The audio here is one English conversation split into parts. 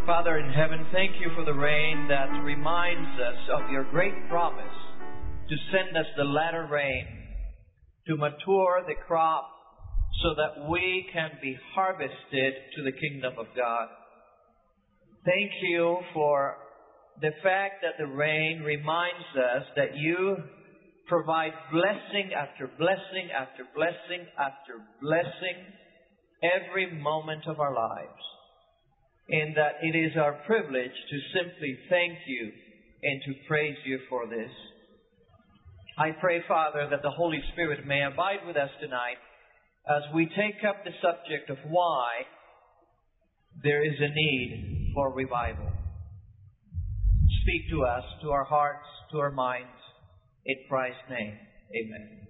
Father in heaven, thank you for the rain that reminds us of your great promise to send us the latter rain to mature the crop so that we can be harvested to the kingdom of God. Thank you for the fact that the rain reminds us that you provide blessing after blessing after blessing after blessing every moment of our lives. And that it is our privilege to simply thank you and to praise you for this. I pray, Father, that the Holy Spirit may abide with us tonight as we take up the subject of why there is a need for revival. Speak to us, to our hearts, to our minds. In Christ's name, amen.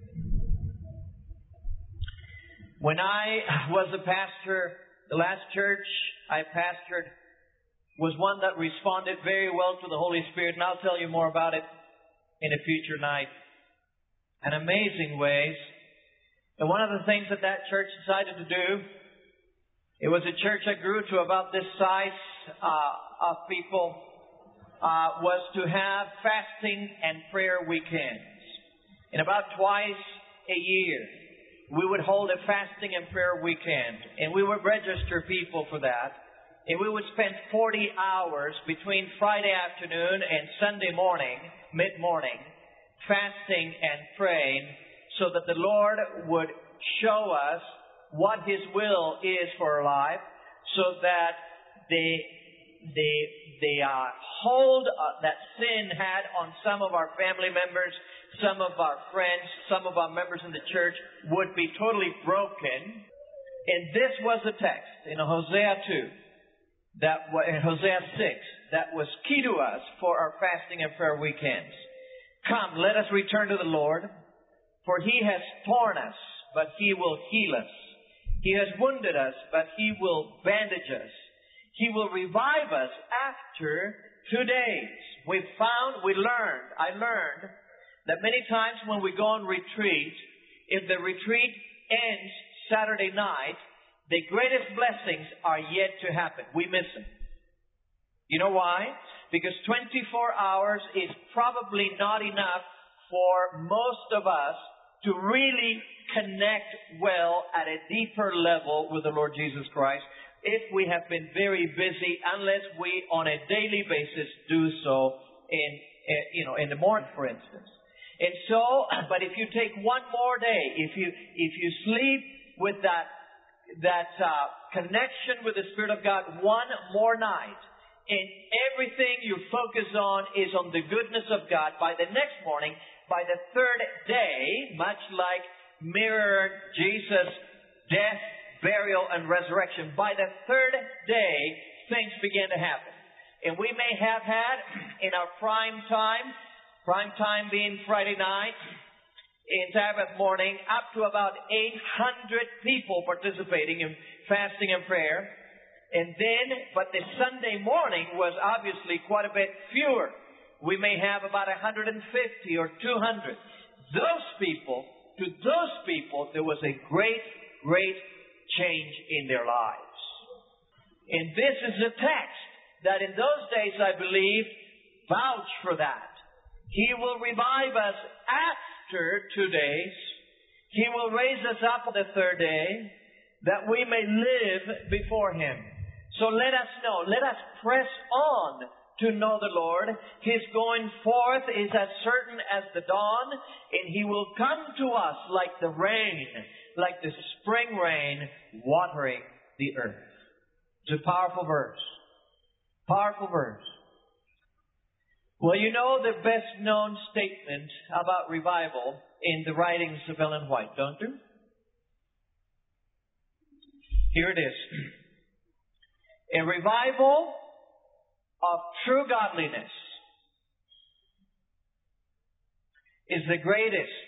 When I was a pastor, the last church I pastored was one that responded very well to the Holy Spirit, and I'll tell you more about it in a future night. In amazing ways. And one of the things that church decided to do, it was a church that grew to about this size of people, was to have fasting and prayer weekends. And about twice a year, we would hold a fasting and prayer weekend. And we would register people for that. And we would spend 40 hours between Friday afternoon and Sunday morning, mid-morning, fasting and praying so that the Lord would show us what His will is for our life, so that the hold that sin had on some of our family members, some of our friends, some of our members in the church would be totally broken. And this was a text in Hosea 2, in Hosea 6, that was key to us for our fasting and prayer weekends. Come, let us return to the Lord, for He has torn us, but He will heal us. He has wounded us, but He will bandage us. He will revive us after 2 days. I learned that many times when we go on retreat, if the retreat ends Saturday night, the greatest blessings are yet to happen. We miss them. You know why? Because 24 hours is probably not enough for most of us to really connect well at a deeper level with the Lord Jesus Christ if we have been very busy, unless we on a daily basis do so in the morning, for instance. And so, but if you take one more day, if you sleep with that connection with the Spirit of God one more night, and everything you focus on is on the goodness of God, by the next morning, by the third day, much like mirrored Jesus' death, burial, and resurrection, by the third day, things begin to happen. And we may have had in our prime time being Friday night, in Sabbath morning, up to about 800 people participating in fasting and prayer. And then, but the Sunday morning was obviously quite a bit fewer. We may have about 150 or 200. To those people, there was a great, great change in their lives. And this is a text that in those days, I believe, vouch for that. He will revive us after 2 days. He will raise us up on the third day, that we may live before Him. So let us know, let us press on to know the Lord. His going forth is as certain as the dawn, and He will come to us like the rain, like the spring rain watering the earth. It's a powerful verse. Powerful verse. Well, you know the best known statement about revival in the writings of Ellen White, don't you? Here it is. A revival of true godliness is the greatest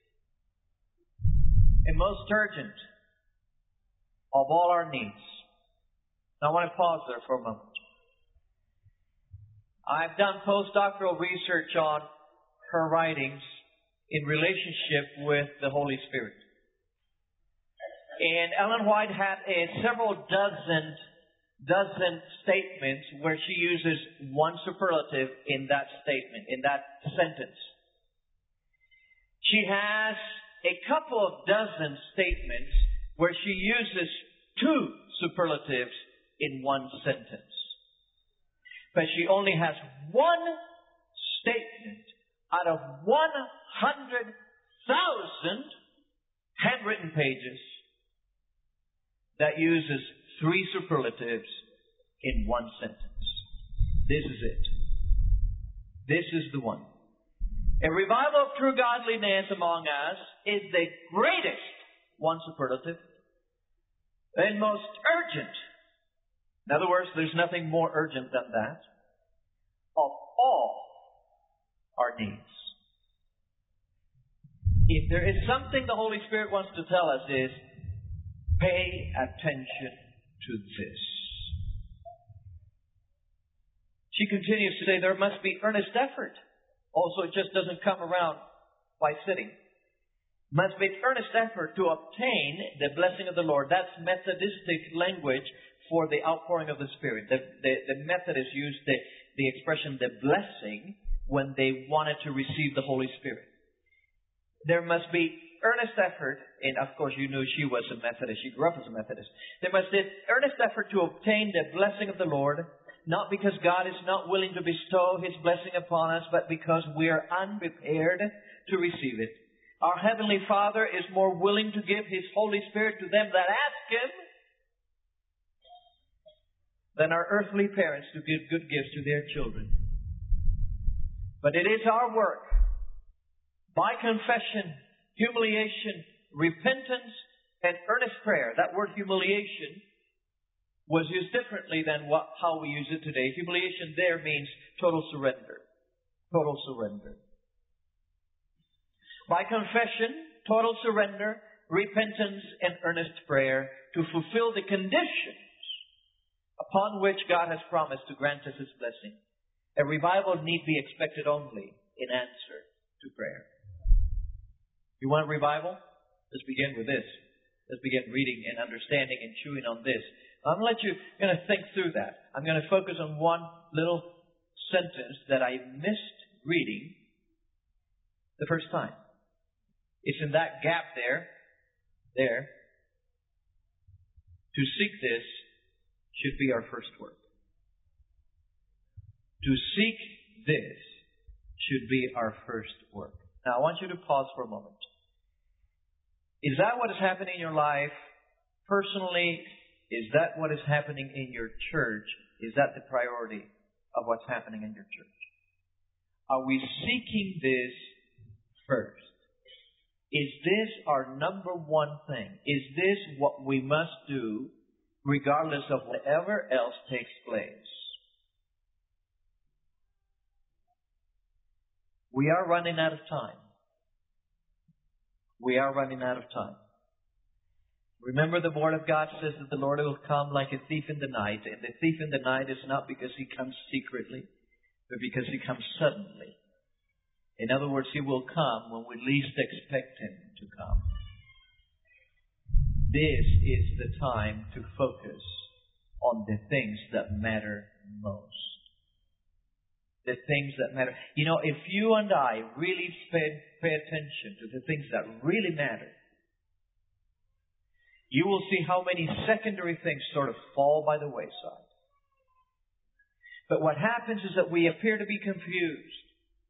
and most urgent of all our needs. Now, I want to pause there for a moment. I've done postdoctoral research on her writings in relationship with the Holy Spirit. And Ellen White had several dozen dozen statements where she uses one superlative in that statement, in that sentence. She has a couple of dozen statements where she uses two superlatives in one sentence. But she only has one statement out of 100,000 handwritten pages that uses three superlatives in one sentence. This is it. This is the one. A revival of true godliness among us is the greatest, one superlative, and most urgent. In other words, there's nothing more urgent than that, of all our needs. If there is something the Holy Spirit wants to tell us is, pay attention to this. She continues to say there must be earnest effort. Also, it just doesn't come around by sitting. Must be earnest effort to obtain the blessing of the Lord. That's Methodistic language for the outpouring of the Spirit. The Methodists used the expression the blessing when they wanted to receive the Holy Spirit. There must be earnest effort, and of course you knew she was a Methodist. She grew up as a Methodist. There must be earnest effort to obtain the blessing of the Lord, not because God is not willing to bestow His blessing upon us, but because we are unprepared to receive it. Our Heavenly Father is more willing to give His Holy Spirit to them that ask Him than our earthly parents to give good gifts to their children. But it is our work, by confession, humiliation, repentance, and earnest prayer. That word humiliation was used differently than how we use it today. Humiliation there means total surrender. Total surrender. By confession, total surrender, repentance, and earnest prayer to fulfill the conditions upon which God has promised to grant us His blessing. A revival need be expected only in answer to prayer. You want revival? Let's begin with this. Let's begin reading and understanding and chewing on this. I'm going to think through that. I'm going to focus on one little sentence that I missed reading the first time. It's in that gap there. To seek this should be our first work. To seek this should be our first work. Now, I want you to pause for a moment. Is that what is happening in your life personally? Is that what is happening in your church? Is that the priority of what's happening in your church? Are we seeking this first? Is this our number one thing? Is this what we must do regardless of whatever else takes place? We are running out of time. We are running out of time. Remember, the Word of God says that the Lord will come like a thief in the night. And the thief in the night is not because He comes secretly, but because He comes suddenly. In other words, He will come when we least expect Him to come. This is the time to focus on the things that matter most. The things that matter. You know, if you and I really pay attention to the things that really matter, you will see how many secondary things sort of fall by the wayside. But what happens is that we appear to be confused.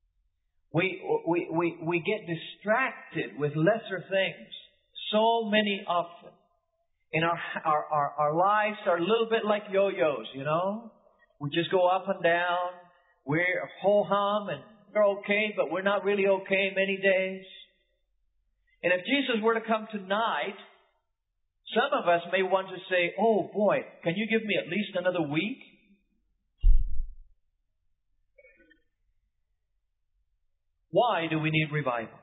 We get distracted with lesser things so many often. And our lives are a little bit like yo-yos, you know. We just go up and down. We're ho-hum and we're okay, but we're not really okay many days. And if Jesus were to come tonight, some of us may want to say, oh boy, can you give me at least another week? Why do we need revival?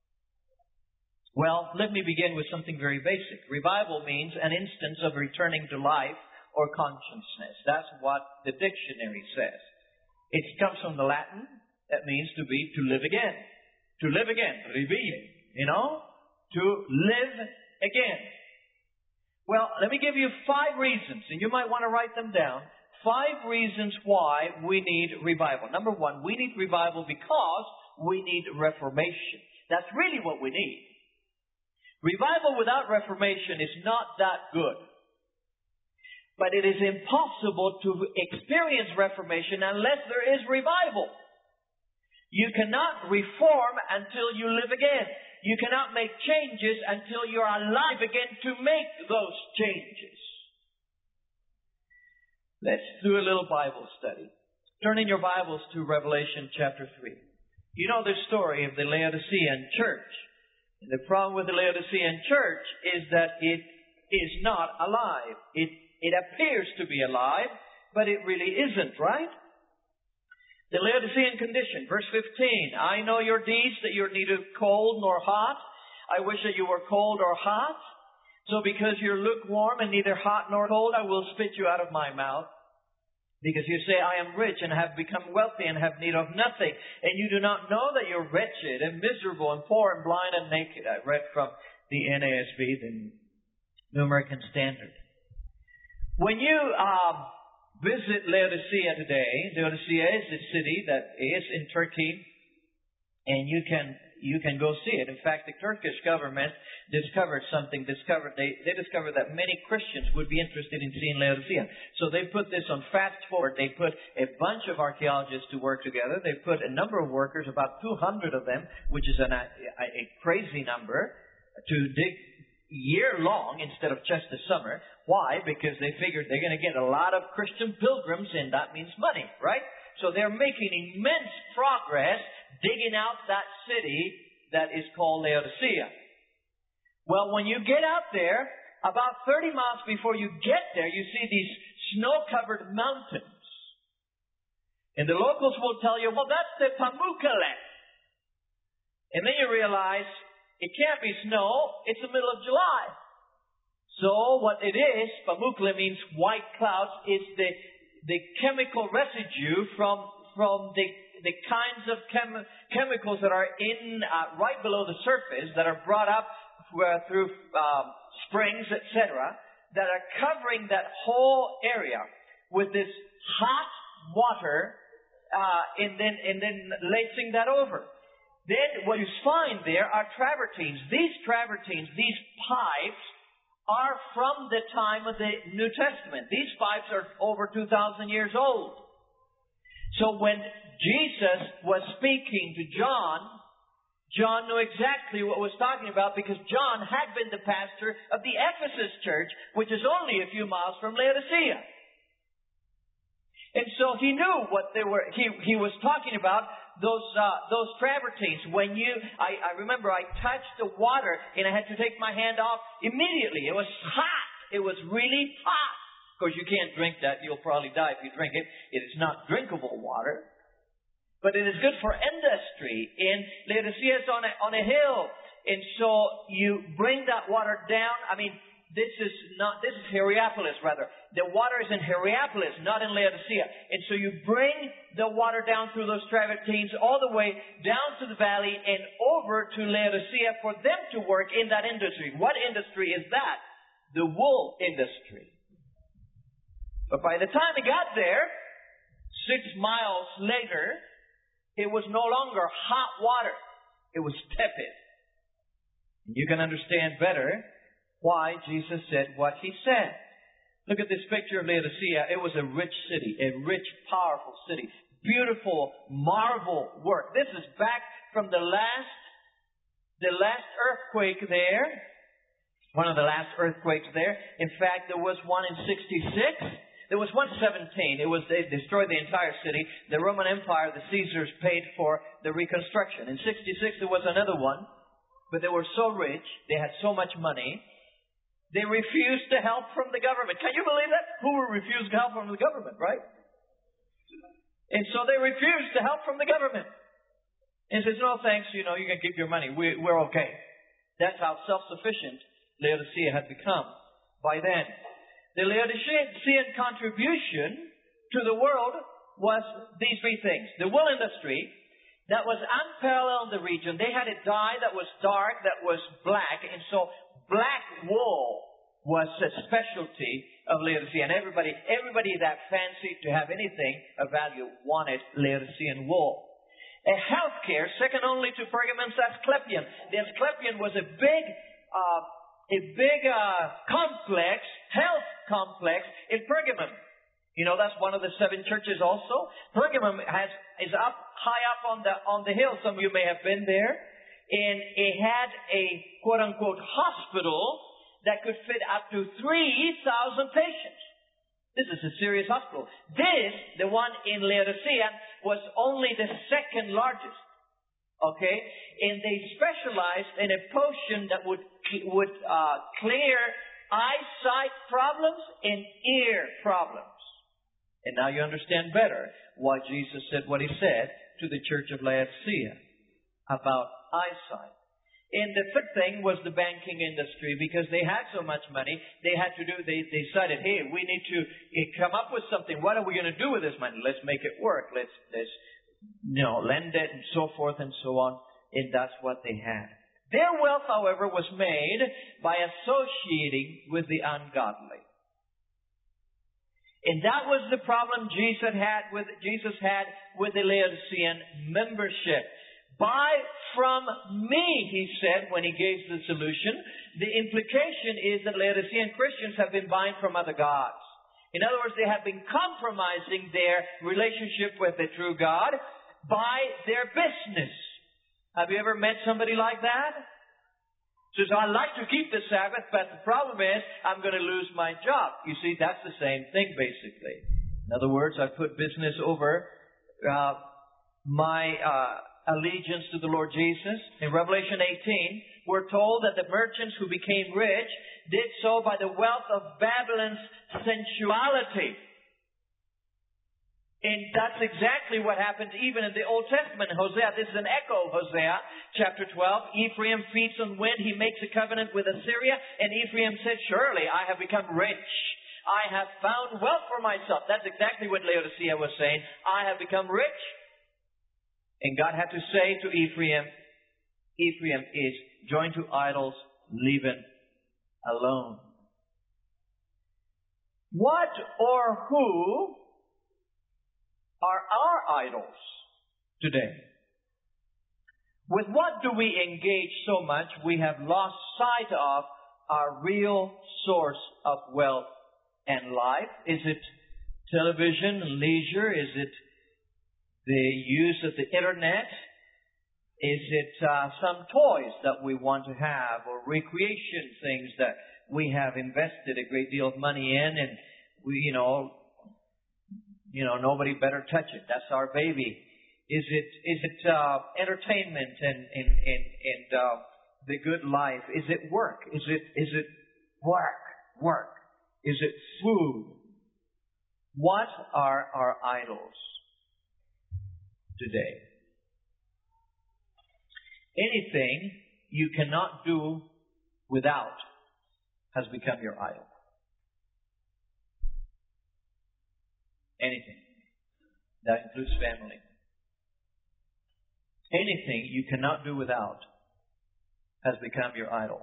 Well, let me begin with something very basic. Revival means an instance of returning to life or consciousness. That's what the dictionary says. It comes from the Latin. That means to live again. To live again. Revivere. You know? To live again. Well, let me give you 5 reasons, and you might want to write them down. 5 reasons why we need revival. Number 1, we need revival because we need reformation. That's really what we need. Revival without reformation is not that good. But it is impossible to experience reformation unless there is revival. You cannot reform until you live again. You cannot make changes until you're alive again to make those changes. Let's do a little Bible study. Turn in your Bibles to Revelation chapter 3. You know the story of the Laodicean church. And the problem with the Laodicean church is that it is not alive. It appears to be alive, but it really isn't, right? The Laodicean condition, verse 15. I know your deeds, that you're neither cold nor hot. I wish that you were cold or hot. So because you're lukewarm and neither hot nor cold, I will spit you out of my mouth. Because you say, I am rich and have become wealthy and have need of nothing. And you do not know that you're wretched and miserable and poor and blind and naked. I read from the NASB, the New American Standard. When you visit Laodicea today, Laodicea is a city that is in Turkey, and you can go see it. In fact, the Turkish government discovered something. They discovered that many Christians would be interested in seeing Laodicea. So they put this on fast forward. They put a bunch of archaeologists to work together. They put a number of workers, about 200 of them, which is a crazy number, to dig year-long instead of just the summer. Why? Because they figured they're going to get a lot of Christian pilgrims, and that means money, right? So they're making immense progress digging out that city that is called Laodicea. Well, when you get out there, about 30 miles before you get there, you see these snow-covered mountains. And the locals will tell you, well, that's the Pamukkale. And then you realize it can't be snow. It's the middle of July. So what it is, Pamukkale means white clouds. It's the chemical residue from the kinds of chemicals that are in right below the surface that are brought up through springs, etc., that are covering that whole area with this hot water, and then lacing that over. Then what you find there are travertines. These travertines, these pipes, are from the time of the New Testament. These pipes are over 2,000 years old. So when Jesus was speaking to John, John knew exactly what was talking about because John had been the pastor of the Ephesus church, which is only a few miles from Laodicea. And so he knew what he was talking about. Those travertines. I remember I touched the water and I had to take my hand off immediately. It was hot. It was really hot. Of course, you can't drink that. You'll probably die if you drink it. It is not drinkable water. But it is good for industry. And Laodicea is on a hill. And so you bring that water down. This is Hierapolis, rather. The water is in Hierapolis, not in Laodicea. And so you bring the water down through those travertines all the way down to the valley and over to Laodicea for them to work in that industry. What industry is that? The wool industry. But by the time it got there, 6 miles later, it was no longer hot water. It was tepid. You can understand better why Jesus said what He said. Look at this picture of Laodicea. It was a rich city, a rich, powerful city. Beautiful marble work. This is back from the last earthquake there. One of the last earthquakes there. In fact, there was one in 66. There was one in 17. They destroyed the entire city. The Roman Empire, the Caesars, paid for the reconstruction. In 66, there was another one. But they were so rich, they had so much money, they refused to help from the government. Can you believe that? Who would refuse help from the government, right? And so they refused to help from the government. And says, no thanks, you can keep your money. We're okay. That's how self-sufficient Laodicea had become by then. The Laodicean contribution to the world was these 3 things. The wool industry, that was unparalleled in the region. They had a dye that was dark, that was black, and so black wool was a specialty of Laodicea. And everybody that fancied to have anything of value wanted Laodicean wool. A healthcare, second only to Pergamon's Asclepion. The Asclepion was a big complex, health complex in Pergamum. You know, that's one of the 7 churches also. Pergamum is up high up on the hill. Some of you may have been there. And it had a quote-unquote hospital that could fit up to 3,000 patients. This is a serious hospital. This, the one in Laodicea, was only the second largest. Okay? And they specialized in a potion that would clear eyesight problems and ear problems. And now you understand better why Jesus said what He said to the church of Laodicea about eyesight. And the third thing was the banking industry, because they had so much money, they decided, hey, we need to come up with something. What are we going to do with this money? Let's make it work. Let's lend it and so forth and so on. And that's what they had. Their wealth, however, was made by associating with the ungodly. And that was the problem Jesus had with the Laodicean membership. Buy from me, He said when He gave the solution. The implication is that Laodicean Christians have been buying from other gods. In other words, they have been compromising their relationship with the true God by their business. Have you ever met somebody like that? Says, I like to keep the Sabbath, but the problem is I'm going to lose my job. You see, that's the same thing basically. In other words, I put business over my allegiance to the Lord Jesus. In Revelation 18, we're told that the merchants who became rich did so by the wealth of Babylon's sensuality. And that's exactly what happened even in the Old Testament. Hosea, this is an echo of Hosea chapter 12. Ephraim feeds on wind. He makes a covenant with Assyria. And Ephraim said, surely I have become rich. I have found wealth for myself. That's exactly what Laodicea was saying. I have become rich. And God had to say to Ephraim is joined to idols, leaven alone. What or who are our idols today? With what do we engage so much we have lost sight of our real source of wealth and life? Is it television and leisure? Is it the use of the internet? Is it some toys that we want to have, or recreation things that we have invested a great deal of money in, and we, nobody better touch it. That's our baby. Is it entertainment and the good life? Is it work? Is it work? Is it food? What are our idols today? Anything you cannot do without has become your idol. Anything. That includes family. Anything you cannot do without has become your idol.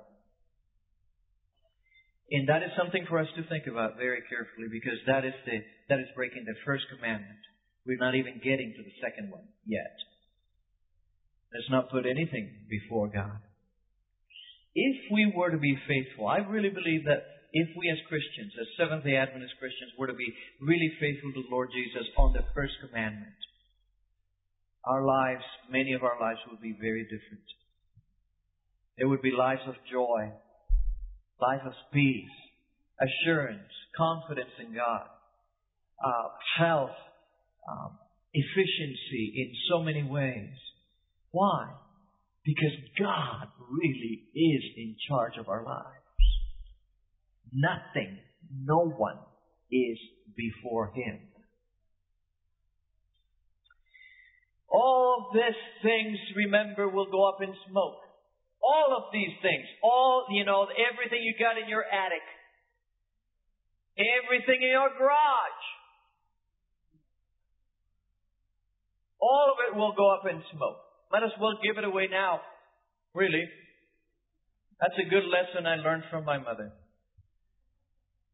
And that is something for us to think about very carefully, because that is breaking the first commandment. We're not even getting to the second one yet. Let's not put anything before God. If we were to be faithful, I really believe that if we as Christians, as Seventh-day Adventist Christians, were to be really faithful to the Lord Jesus on the first commandment, our lives, many of our lives would be very different. There would be lives of joy, life of peace, assurance, confidence in God, health, efficiency in so many ways. Why? Because God really is in charge of our lives. Nothing, no one is before Him. All of these things, remember, will go up in smoke. All of these things, everything you got in your attic, everything in your garage, all of it will go up in smoke. Might as well give it away now. Really. That's a good lesson I learned from my mother.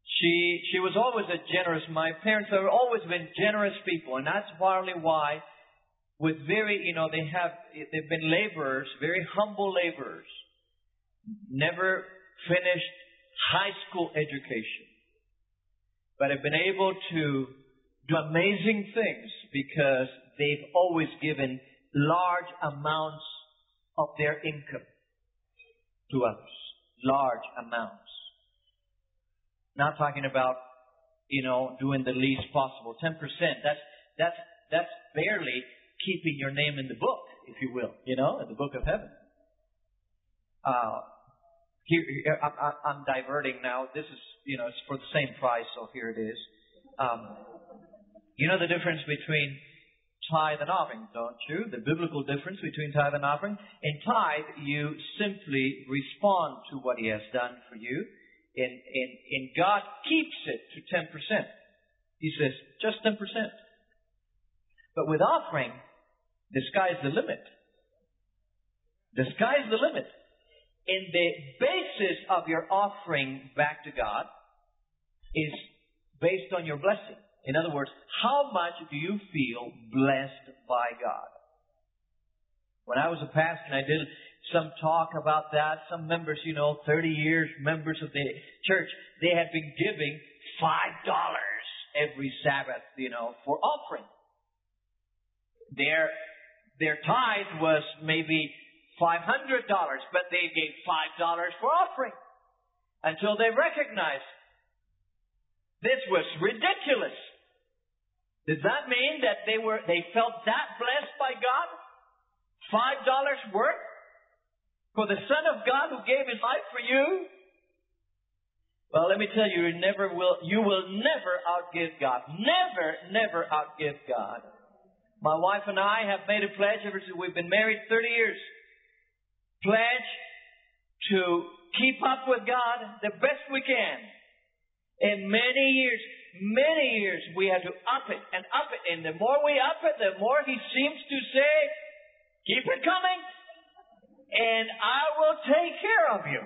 She was always a generous. My parents have always been generous people, and that's partly why, with they've been laborers, very humble laborers, never finished high school education, but have been able to do amazing things because they've always given large amounts of their income to others. Large amounts. Not talking about, doing the least possible. 10%. That's barely keeping your name in the book, if you will. In the book of heaven. I'm diverting now. This is, it's for the same price, so here it is. You know the difference between tithe and offering, don't you? The biblical difference between tithe and offering. In tithe, you simply respond to what He has done for you. And God keeps it to 10%. He says, just 10%. But with offering, the sky's the limit. The sky's the limit. And the basis of your offering back to God is based on your blessing. In other words, how much do you feel blessed by God? When I was a pastor and I did some talk about that, some members, 30 years, members of the church, they had been giving $5 every Sabbath, for offering. Their tithe was maybe $500, but they gave $5 for offering until they recognized this was ridiculous. Does that mean that they felt that blessed by God? $5 worth for the Son of God who gave His life for you? Well, let me tell you, you will never outgive God. Never outgive God. My wife and I have made a pledge ever since we've been married 30 years. Pledge to keep up with God the best we can. In many years we had to up it. And the more we up it, the more He seems to say, keep it coming, and I will take care of you.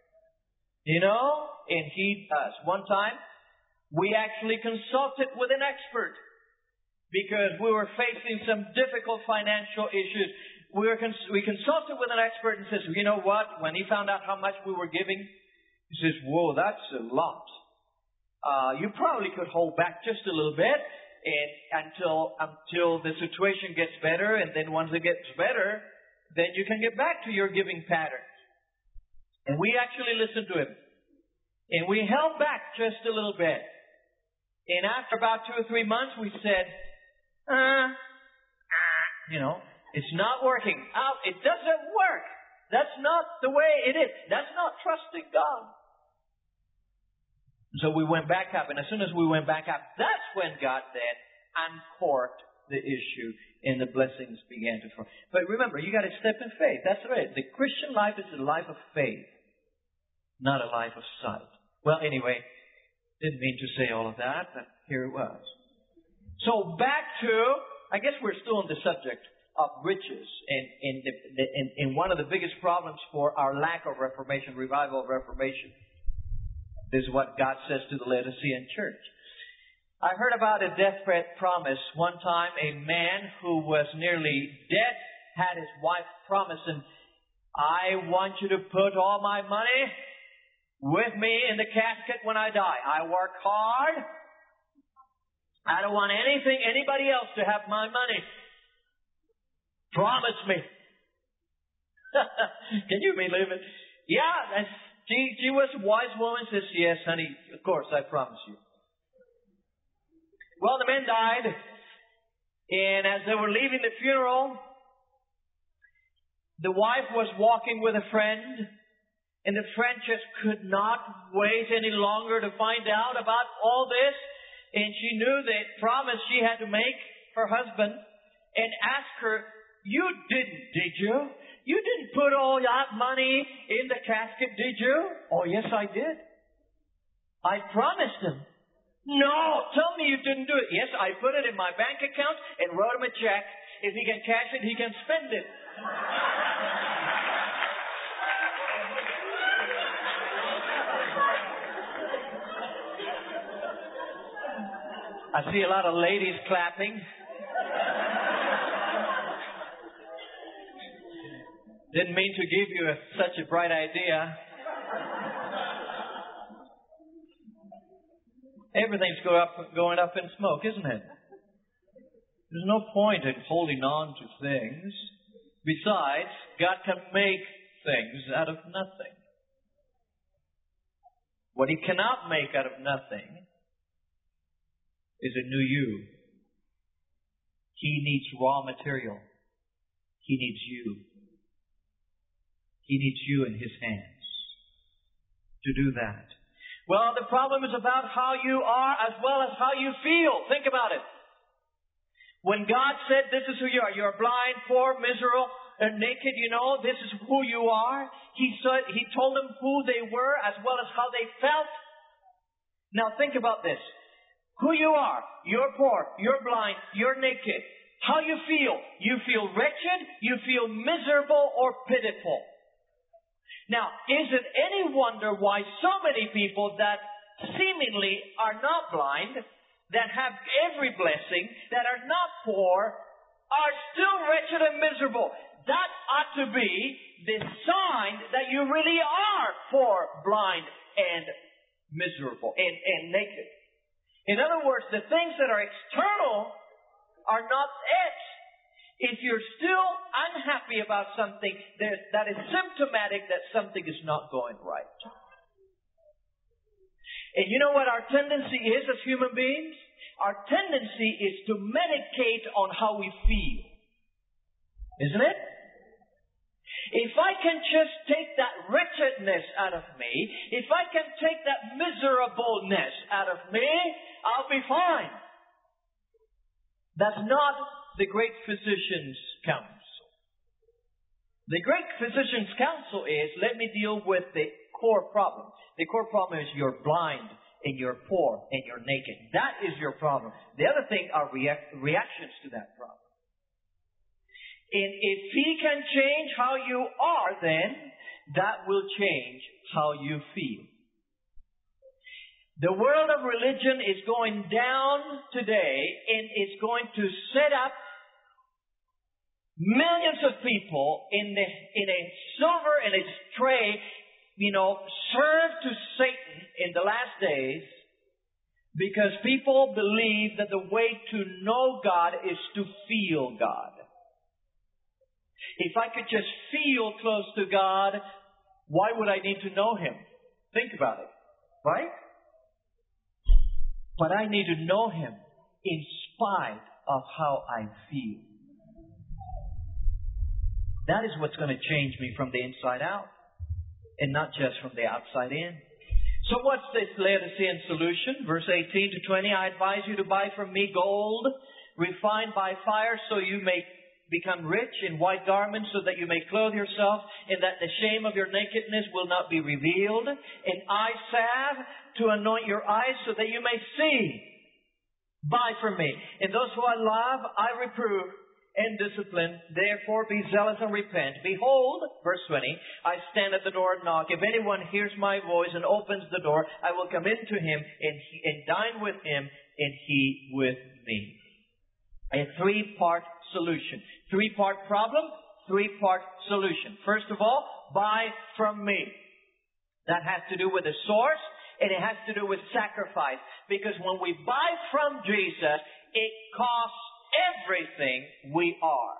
And He does. One time, we actually consulted with an expert because we were facing some difficult financial issues. We consulted with an expert and says, you know what? When he found out how much we were giving, he says, whoa, that's a lot. You probably could hold back just a little bit until the situation gets better, and then once it gets better, then you can get back to your giving pattern. And we actually listened to him. And we held back just a little bit. And after about 2 or 3 months, we said, it's not working out. It doesn't work. That's not the way it is. That's not trusting God. So we went back up. And as soon as we went back up, that's when God then uncorked the issue and the blessings began to flow. But remember, you got to step in faith. That's right. The Christian life is a life of faith, not a life of sight. Well, anyway, didn't mean to say all of that, but here it was. So back to, I guess we're still on the subject of riches. And one of the biggest problems for our lack of Reformation, revival of Reformation, this is what God says to the Laodicean church. I heard about a deathbed promise. One time, a man who was nearly dead had his wife promise him, I want you to put all my money with me in the casket when I die. I work hard. I don't want anybody else to have my money. Promise me. Can you believe it? Yeah, she was a wise woman. Says, yes, honey, of course, I promise you. Well, the man died, and as they were leaving the funeral, the wife was walking with a friend, and the friend just could not wait any longer to find out about all this, and she knew the promise she had to make her husband, and asked her, you didn't, did you? You didn't put all that money in the casket, did you? Oh, yes, I did. I promised him. No, tell me you didn't do it. Yes, I put it in my bank account and wrote him a check. If he can cash it, he can spend it. I see a lot of ladies clapping. Didn't mean to give you such a bright idea. Everything's going up in smoke, isn't it? There's no point in holding on to things. Besides, God can make things out of nothing. What He cannot make out of nothing is a new you. He needs raw material. He needs you. He needs you in His hands to do that. Well, the problem is about how you are as well as how you feel. Think about it. When God said, this is who you are. You're blind, poor, miserable, and naked, this is who you are. He told them who they were as well as how they felt. Now think about this. Who you are. You're poor, you're blind, you're naked. How you feel. You feel wretched, you feel miserable or pitiful. Now, is it any wonder why so many people that seemingly are not blind, that have every blessing, that are not poor, are still wretched and miserable? That ought to be the sign that you really are poor, blind, and miserable, and naked. In other words, the things that are external are not it. If you're still unhappy about something, that is symptomatic that something is not going right. And you know what our tendency is as human beings? Our tendency is to medicate on how we feel. Isn't it? If I can just take that wretchedness out of me, if I can take that miserableness out of me, I'll be fine. That's not the great physician's counsel. The great physician's counsel is, let me deal with the core problem. The core problem is you're blind and you're poor and you're naked. That is your problem. The other thing are reactions to that problem. And if He can change how you are, then that will change how you feel. The world of religion is going down today, and it's going to set up millions of people in a silver and a tray, serve to Satan in the last days, because people believe that the way to know God is to feel God. If I could just feel close to God, why would I need to know Him? Think about it, right? But I need to know Him in spite of how I feel. That is what's going to change me from the inside out, and not just from the outside in. So what's this Laodicean solution? Verse 18 to 20, I advise you to buy from me gold refined by fire, so you may become rich, in white garments, so that you may clothe yourself, and that the shame of your nakedness will not be revealed, and eye salve to anoint your eyes, so that you may see. Buy from me. And those who I love, I reprove and discipline. Therefore be zealous and repent. Behold, verse 20, I stand at the door and knock. If anyone hears my voice and opens the door, I will come into him and dine with him, and he with me. A three-part solution. Three-part problem, three-part solution. First of all, buy from me. That has to do with the source, and it has to do with sacrifice. Because when we buy from Jesus, it costs everything we are.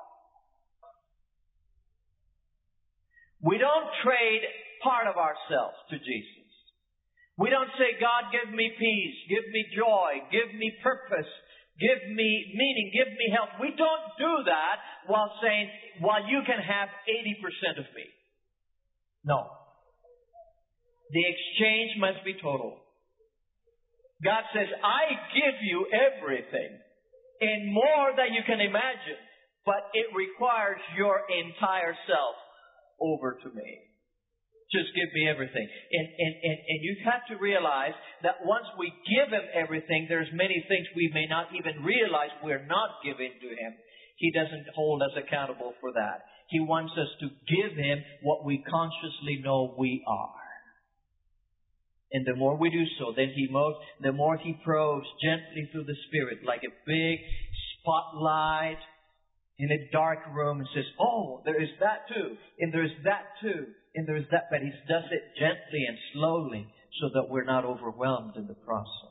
We don't trade part of ourselves to Jesus. We don't say, God, give me peace, give me joy, give me purpose, give me meaning, give me health. We don't do that while saying, well, you can have 80% of me. No. The exchange must be total. God says, I give you everything and more than you can imagine, but it requires your entire self over to me. Just give me everything. And you have to realize that once we give Him everything, there's many things we may not even realize we're not giving to Him. He doesn't hold us accountable for that. He wants us to give Him what we consciously know we are. And the more we do so, then the more He probes gently through the Spirit like a big spotlight in a dark room and says, oh, there is that too, and there is that too, and there is that. But He does it gently and slowly so that we're not overwhelmed in the process.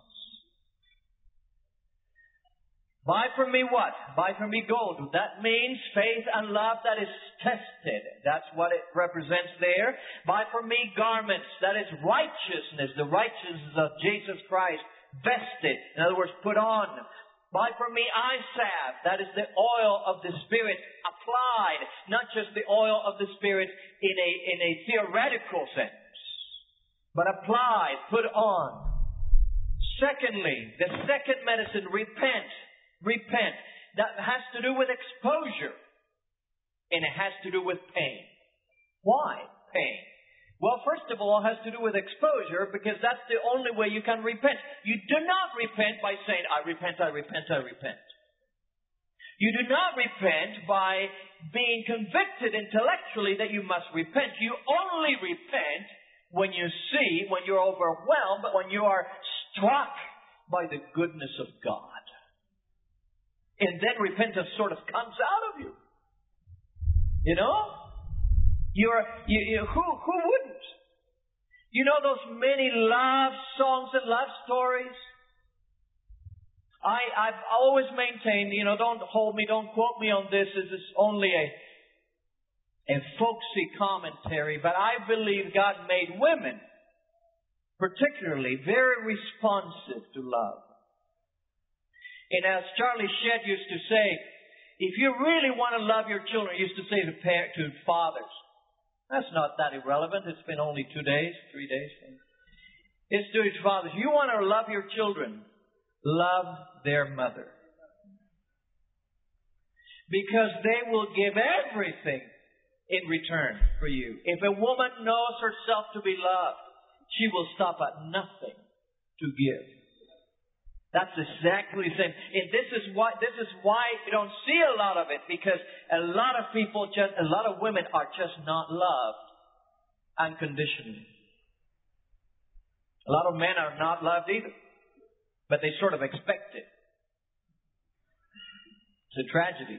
Buy from me what? Buy from me gold. That means faith and love that is tested. That's what it represents there. Buy from me garments. That is righteousness. The righteousness of Jesus Christ vested. In other words, put on. Buy from me eye salve. That is the oil of the Spirit applied. Not just the oil of the Spirit in a theoretical sense, but applied, put on. Secondly, the second medicine, repent. Repent. That has to do with exposure. And it has to do with pain. Why pain? Well, first of all, it has to do with exposure because that's the only way you can repent. You do not repent by saying, I repent, I repent, I repent. You do not repent by being convicted intellectually that you must repent. You only repent when you see, when you're overwhelmed, when you are struck by the goodness of God. And then repentance sort of comes out of you. You know? Who wouldn't? You know those many love songs and love stories? I've always maintained, don't hold me, don't quote me on this. This is only a folksy commentary, but I believe God made women particularly very responsive to love. And as Charlie Shedd used to say, if you really want to love your children, he used to say to fathers, that's not that irrelevant. It's been only 2 days, 3 days. It's to his fathers. You want to love your children, love their mother. Because they will give everything in return for you. If a woman knows herself to be loved, she will stop at nothing to give. That's exactly the same. And this is why you don't see a lot of it, because a lot of women are just not loved unconditionally. A lot of men are not loved either, but they sort of expect it. It's a tragedy.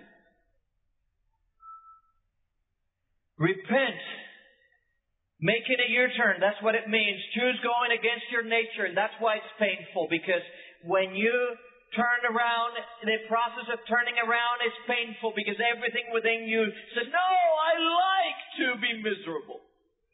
Repent. Make it a U-turn. That's what it means. Choose going against your nature, and that's why it's painful, because when you turn around, the process of turning around is painful because everything within you says, no, I like to be miserable.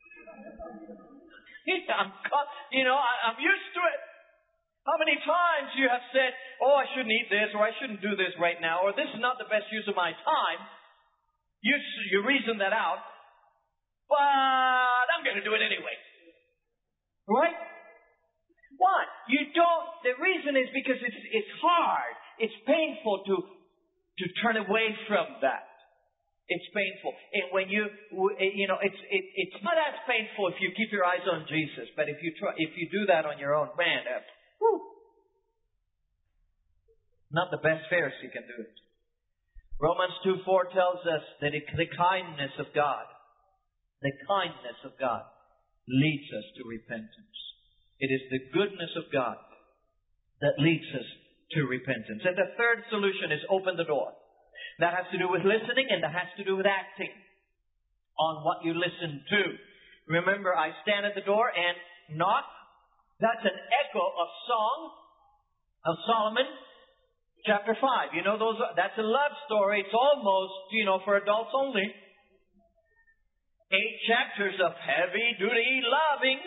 I'm used to it. How many times you have said, oh, I shouldn't eat this, or I shouldn't do this right now, or this is not the best use of my time. You reason that out, but I'm going to do it anyway. Right? Why? The reason is because it's hard. It's painful to turn away from that. It's painful. And when it's not as painful if you keep your eyes on Jesus. But if you do that on your own, man, not the best Pharisee can do it. Romans 2:4 tells us that the kindness of God leads us to repentance. It is the goodness of God that leads us to repentance. And the third solution is open the door. That has to do with listening, and that has to do with acting on what you listen to. Remember, I stand at the door and knock. That's an echo of Song of Solomon, chapter 5. That's a love story. It's almost, for adults only. 8 chapters of heavy-duty loving.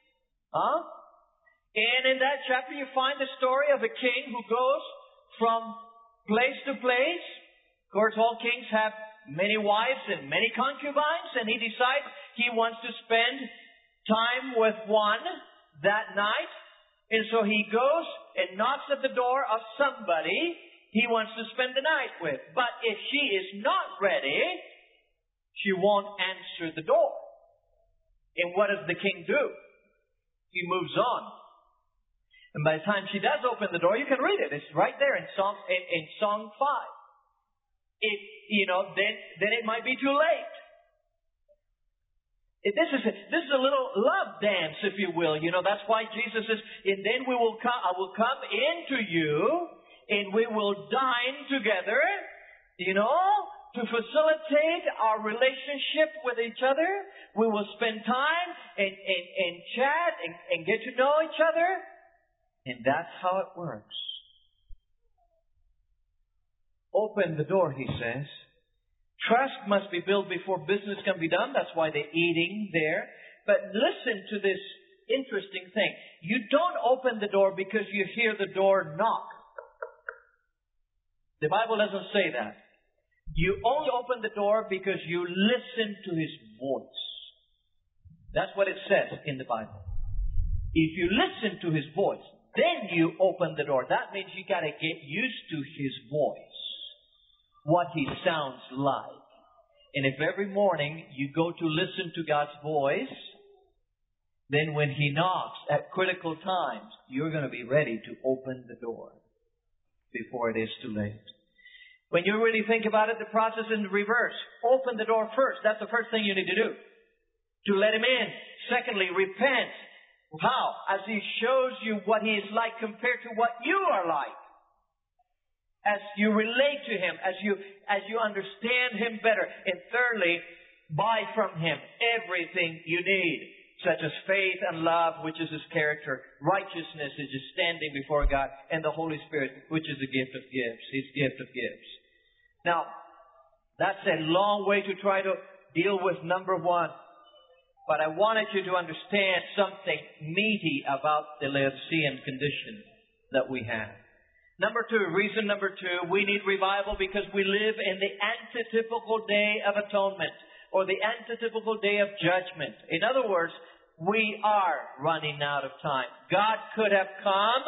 And in that chapter you find the story of a king who goes from place to place. Of course, all kings have many wives and many concubines, and he decides he wants to spend time with one that night. And so he goes and knocks at the door of somebody he wants to spend the night with. But if she is not ready, she won't answer the door. And what does the king do? He moves on. And by the time she does open the door, you can read it. It's right there in Song 5. Then it might be too late. This is a little love dance, if you will. That's why Jesus says, and then I will come into you, and we will dine together, to facilitate our relationship with each other. We will spend time and chat and get to know each other. And that's how it works. Open the door, he says. Trust must be built before business can be done. That's why they're eating there. But listen to this interesting thing. You don't open the door because you hear the door knock. The Bible doesn't say that. You only open the door because you listen to His voice. That's what it says in the Bible. If you listen to His voice, then you open the door. That means you got to get used to His voice. What He sounds like. And if every morning you go to listen to God's voice, then when He knocks at critical times, you're going to be ready to open the door before it is too late. When you really think about it, the process is in reverse. Open the door first. That's the first thing you need to do. To let Him in. Secondly, repent. How? As He shows you what He is like compared to what you are like. As you relate to Him, as you understand Him better. And thirdly, buy from Him everything you need, such as faith and love, which is His character. Righteousness is just standing before God. And the Holy Spirit, which is the gift of gifts, His gift of gifts. Now, that's a long way to try to deal with number one. But I wanted you to understand something meaty about the Laodicean condition that we have. Reason number two, we need revival because we live in the antitypical day of atonement, or the antitypical day of judgment. In other words, we are running out of time. God could have come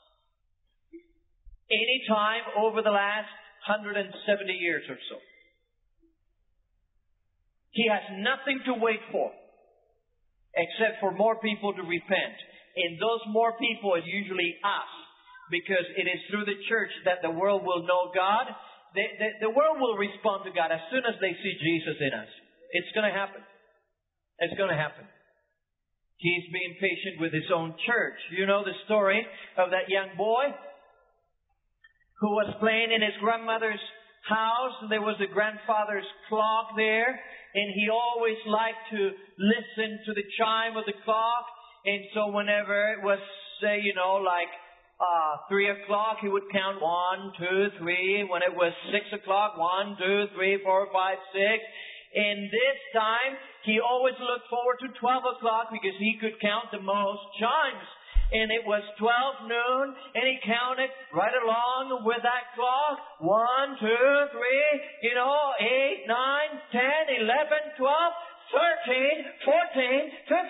any time over the last 170 years or so. He has nothing to wait for except for more people to repent. And those more people is usually us, because it is through the church that the world will know God. The world will respond to God as soon as they see Jesus in us. It's going to happen. It's going to happen. He's being patient with His own church. You know the story of that young boy who was playing in his grandmother's house. There was a grandfather's clock there, and he always liked to listen to the chime of the clock. And so whenever it was, say, 3 o'clock, he would count 1, 2, 3. When it was 6 o'clock, 1, 2, 3, 4, 5, 6. And this time, he always looked forward to 12 o'clock because he could count the most chimes. And it was 12 noon, and he counted right along with that clock. 1, 2, 3, 8, 9, 10, 11, 12, 13, 14, 15, 16, 17.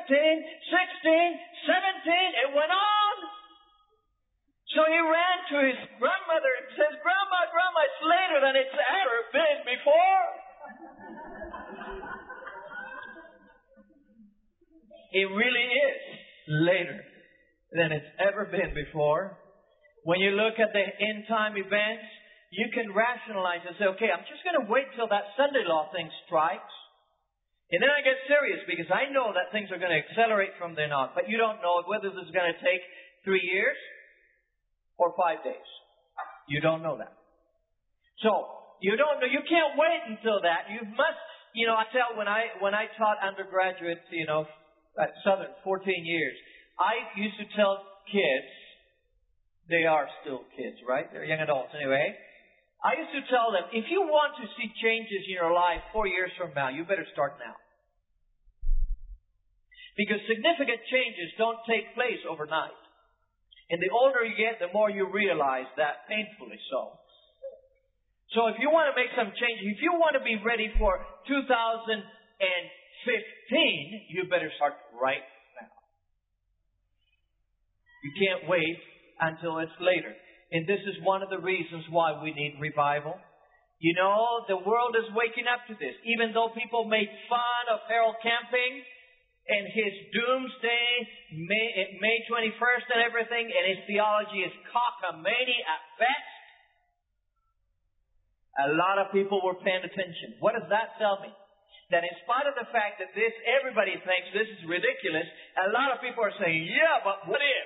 It went on. So he ran to his grandmother and says, Grandma, it's later than it's ever been before. It really is later than it's ever been before. When you look at the end time events, you can rationalize and say, okay, I'm just going to wait till that Sunday law thing strikes. And then I get serious because I know that things are going to accelerate from then on. But you don't know whether this is going to take 3 years or 5 days. You don't know that. So, you don't know. You can't wait until that. You must, I tell when I taught undergraduates, at Southern, 14 years, I used to tell kids, they are still kids, right? They're young adults anyway. I used to tell them, if you want to see changes in your life 4 years from now, you better start now. Because significant changes don't take place overnight. And the older you get, the more you realize that, painfully so. So if you want to make some changes, if you want to be ready for 2015, you better start right now. You can't wait until it's later. And this is one of the reasons why we need revival. The world is waking up to this. Even though people made fun of Harold Camping and his doomsday, May 21st and everything, and his theology is cockamamie at best, a lot of people were paying attention. What does that tell me? that in spite of the fact that everybody thinks this is ridiculous, a lot of people are saying, yeah, but what if?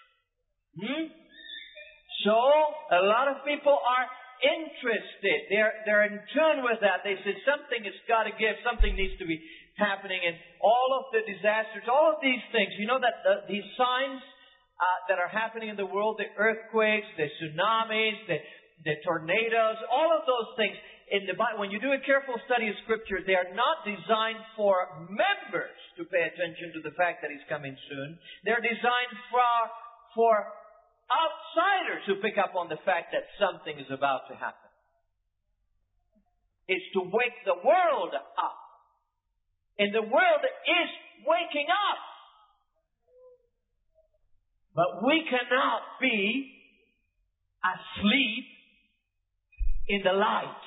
So, a lot of people are interested. They're in tune with that. They say something has got to give. Something needs to be happening. And all of the disasters, all of these things, you know that these signs that are happening in the world, the earthquakes, the tsunamis, the tornadoes, all of those things, in the Bible, when you do a careful study of Scripture, they are not designed for members to pay attention to the fact that He's coming soon. They're designed for outsiders who pick up on the fact that something is about to happen. It's to wake the world up. And the world is waking up. But we cannot be asleep in the light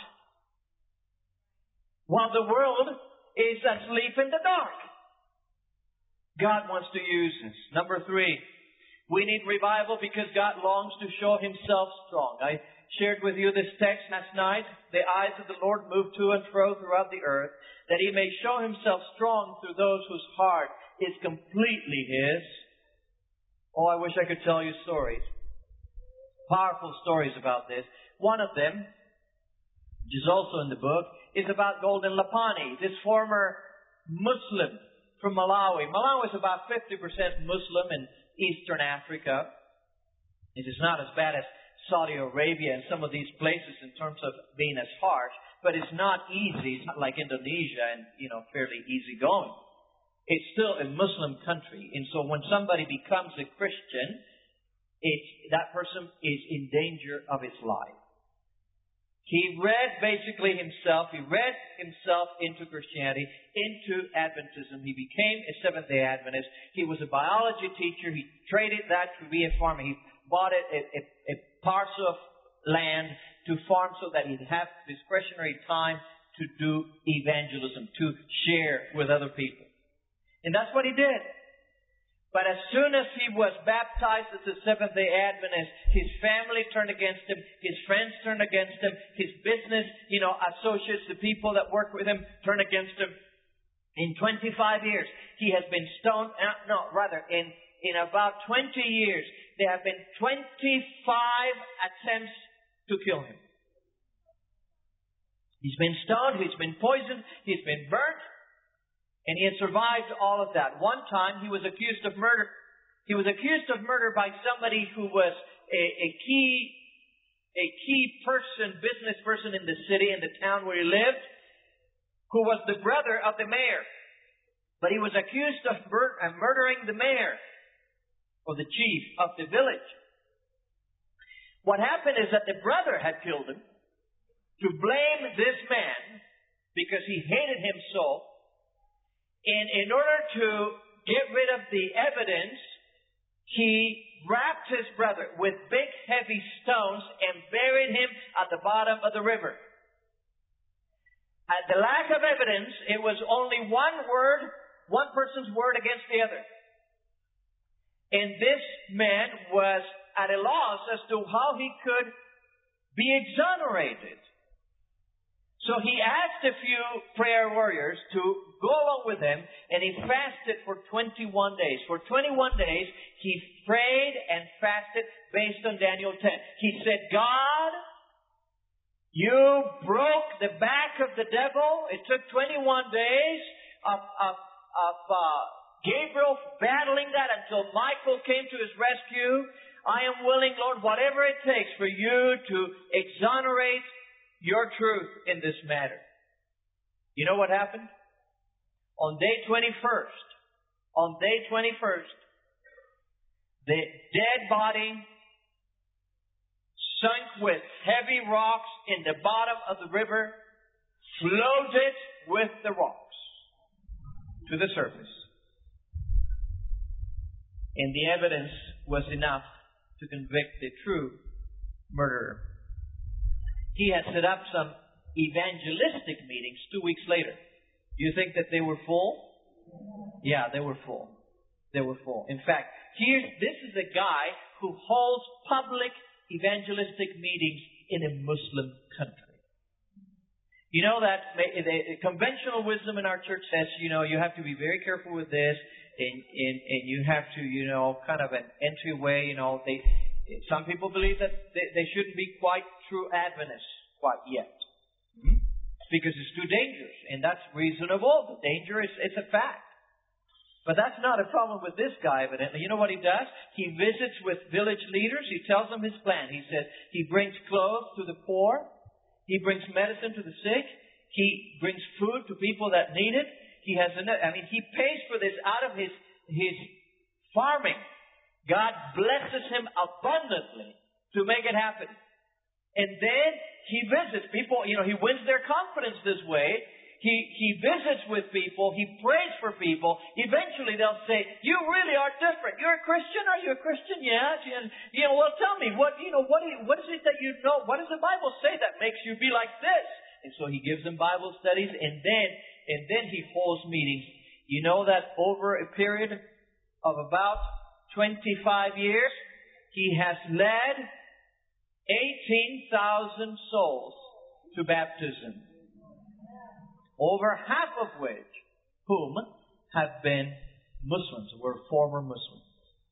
while the world is asleep in the dark. God wants to use us. Number 3, we need revival because God longs to show Himself strong. I shared with you this text last night. The eyes of the Lord move to and fro throughout the earth, that He may show Himself strong through those whose heart is completely His. Oh, I wish I could tell you stories. Powerful stories about this. One of them, which is also in the book, is about Golden Lapani, this former Muslim from Malawi. Malawi is about 50% Muslim in Eastern Africa. It is not as bad as Saudi Arabia and some of these places in terms of being as harsh, but it's not easy. It's not like Indonesia and, fairly easy going. It's still a Muslim country. And so when somebody becomes a Christian, that person is in danger of his life. He read himself into Christianity, into Adventism. He became a Seventh-day Adventist. He was a biology teacher. He traded that to be a farmer. He bought a parcel of land to farm so that he'd have discretionary time to do evangelism, to share with other people. And that's what he did. But as soon as he was baptized as a Seventh-day Adventist, his family turned against him, his friends turned against him, his business, associates, the people that work with him, turned against him. In 25 years, he has been stoned. In about 20 years, there have been 25 attempts to kill him. He's been stoned, he's been poisoned, he's been burnt. And he had survived all of that. One time, he was accused of murder. He was accused of murder by somebody who was a key person, business person in the city, in the town where he lived, who was the brother of the mayor. But he was accused of murdering the mayor, or the chief of the village. What happened is that the brother had killed him to blame this man because he hated him so. And in order to get rid of the evidence, he wrapped his brother with big, heavy stones and buried him at the bottom of the river. At the lack of evidence, it was only one person's word against the other. And this man was at a loss as to how he could be exonerated. So he asked a few prayer warriors to go along with him, and he fasted for 21 days. For 21 days, he prayed and fasted based on Daniel 10. He said, God, you broke the back of the devil. It took 21 days of Gabriel battling that until Michael came to his rescue. I am willing, Lord, whatever it takes for you to exonerate your truth in this matter. You know what happened? On day 21st, the dead body sunk with heavy rocks in the bottom of the river, floated with the rocks to the surface. And the evidence was enough to convict the true murderer. He had set up some evangelistic meetings 2 weeks later. Do you think that they were full? Yeah, they were full. They were full. In fact, this is a guy who holds public evangelistic meetings in a Muslim country. You know that the conventional wisdom in our church says, you have to be very careful with this, and you have to, kind of an entryway, some people believe that they shouldn't be quite true Adventists quite yet. Because it's too dangerous, and that's reasonable. The danger it's a fact. But that's not a problem with this guy, evidently. You know what he does? He visits with village leaders. He tells them his plan. He says he brings clothes to the poor. He brings medicine to the sick. He brings food to people that need it. He pays for this out of his farming. God blesses him abundantly to make it happen. And then he visits people. He wins their confidence this way. He visits with people. He prays for people. Eventually they'll say, "You really are different. You're a Christian? Are you a Christian?" "Yeah." Well, tell me, what is it that you know? What does the Bible say that makes you be like this? And so he gives them Bible studies, and then he holds meetings. You know that over a period of about 25 years, he has led 18,000 souls to baptism. Over half of whom have been Muslims, were former Muslims.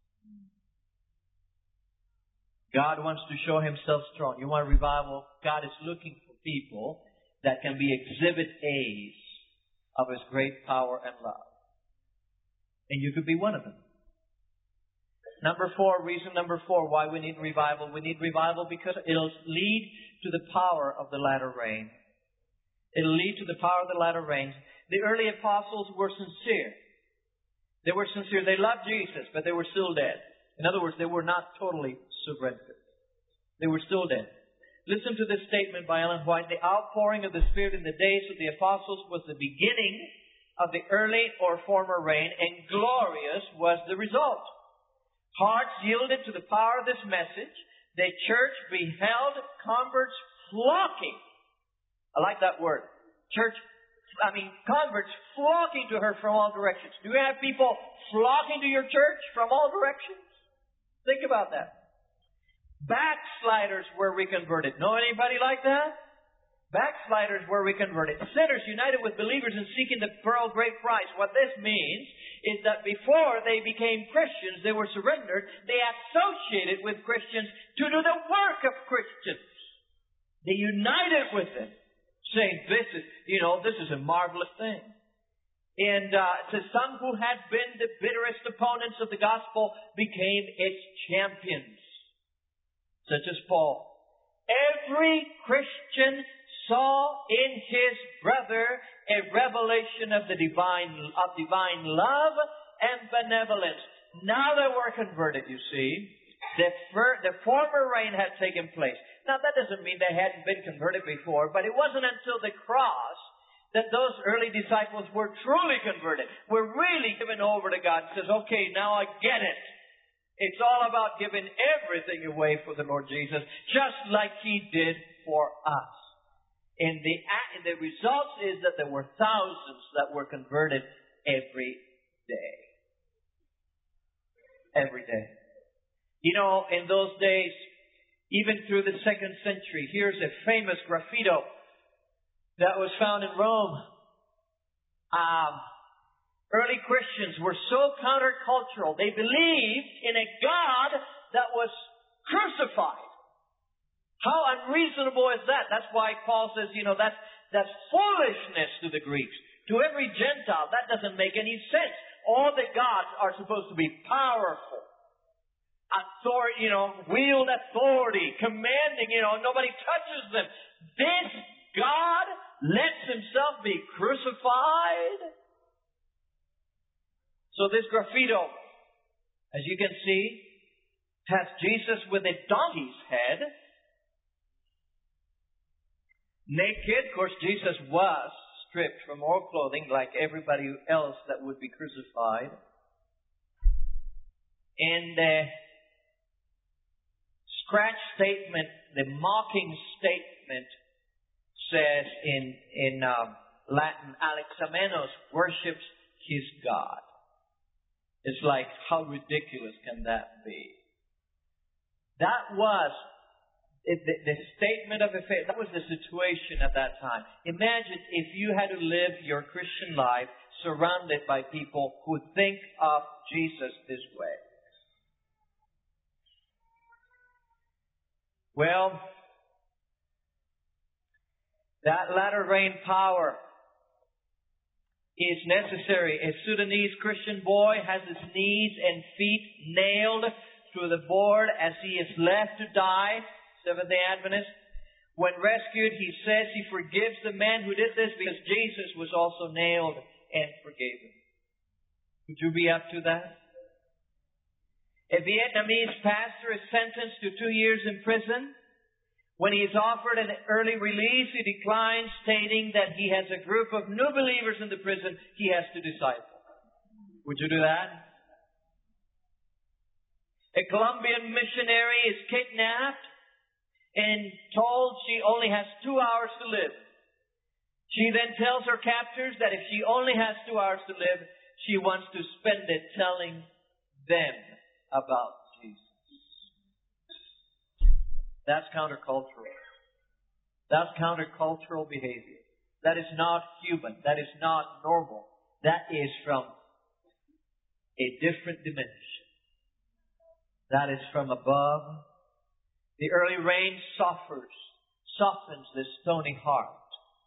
God wants to show Himself strong. You want a revival? God is looking for people that can be exhibit A's of His great power and love. And you could be one of them. Reason number four, why we need revival. We need revival because it'll lead to the power of the latter rain. It'll lead to the power of the latter rain. The early apostles were sincere. They were sincere. They loved Jesus, but they were still dead. In other words, they were not totally surrendered. They were still dead. Listen to this statement by Ellen White. The outpouring of the Spirit in the days of the apostles was the beginning of the early or former rain, and glorious was the result. Hearts yielded to the power of this message. The church beheld converts flocking. I like that word. Converts flocking to her from all directions. Do you have people flocking to your church from all directions? Think about that. Backsliders were reconverted. Know anybody like that? Backsliders were reconverted. Sinners united with believers in seeking the pearl great price. What this means is that before they became Christians, they were surrendered. They associated with Christians to do the work of Christians. They united with them, saying, this is a marvelous thing. And to some who had been the bitterest opponents of the gospel became its champions, such as Paul. Every Christian saw in his brother a revelation of the divine love and benevolence. Now they were converted, you see. The former rain had taken place. Now that doesn't mean they hadn't been converted before, but it wasn't until the cross that those early disciples were truly converted. Were really given over to God and says, okay, now I get it. It's all about giving everything away for the Lord Jesus, just like He did for us. And the result is that there were thousands that were converted every day. Every day. In those days, even through the 2nd century, here's a famous graffito that was found in Rome. Early Christians were so countercultural. They believed in a God that was crucified. How unreasonable is that? That's why Paul says, that's foolishness to the Greeks. To every Gentile, that doesn't make any sense. All the gods are supposed to be powerful. Authority, wield authority, commanding, nobody touches them. This God lets Himself be crucified. So this graffito, as you can see, has Jesus with a donkey's head. Naked. Of course, Jesus was stripped from all clothing like everybody else that would be crucified. And the scratch statement, the mocking statement says in Latin, Alexamenos worships his God. It's like, how ridiculous can that be? That was The statement of faith, that was the situation at that time. Imagine if you had to live your Christian life surrounded by people who think of Jesus this way. Well, that latter rain power is necessary. A Sudanese Christian boy has his knees and feet nailed through the board as he is left to die. Seventh-day Adventist. When rescued, he says he forgives the man who did this because Jesus was also nailed and forgave him. Would you be up to that? A Vietnamese pastor is sentenced to 2 years in prison. When he is offered an early release, he declines, stating that he has a group of new believers in the prison he has to disciple. Would you do that? A Colombian missionary is kidnapped and told she only has 2 hours to live. She then tells her captors that if she only has 2 hours to live, she wants to spend it telling them about Jesus. That's countercultural. That's countercultural behavior. That is not human. That is not normal. That is from a different dimension. That is from above. The early rain softens the stony heart.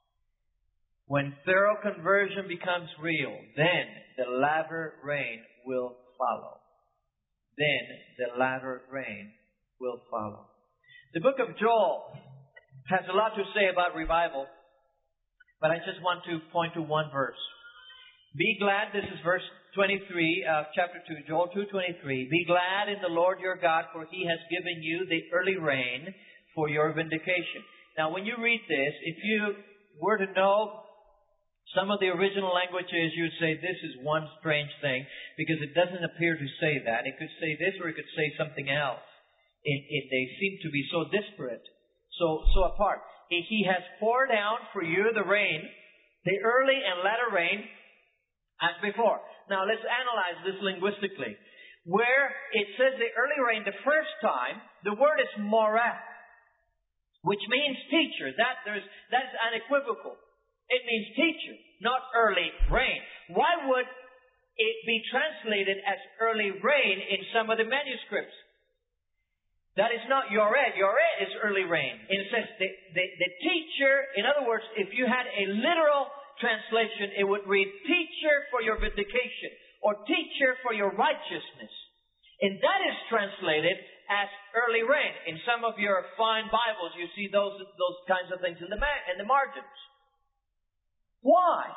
When thorough conversion becomes real, then the latter rain will follow. Then the latter rain will follow. The book of Joel has a lot to say about revival, but I just want to point to one verse. Be glad, this is verse 23 of chapter 2, Joel 2:23. Be glad in the Lord your God, for He has given you the early rain for your vindication. Now, when you read this, if you were to know some of the original languages, you'd say this is one strange thing, because it doesn't appear to say that. It could say this or it could say something else. They seem to be so disparate, so apart. He has poured down for you the rain, the early and latter rain, as before. Now let's analyze this linguistically. Where it says the early rain the first time, the word is moreh, which means teacher. That's unequivocal. It means teacher, not early rain. Why would it be translated as early rain in some of the manuscripts? That is not Yored. Yored is early rain. And it says the teacher, in other words, if you had a literal translation, it would read teacher for your vindication or teacher for your righteousness. And that is translated as early rain. In some of your fine Bibles, you see those kinds of things in the margins. Why?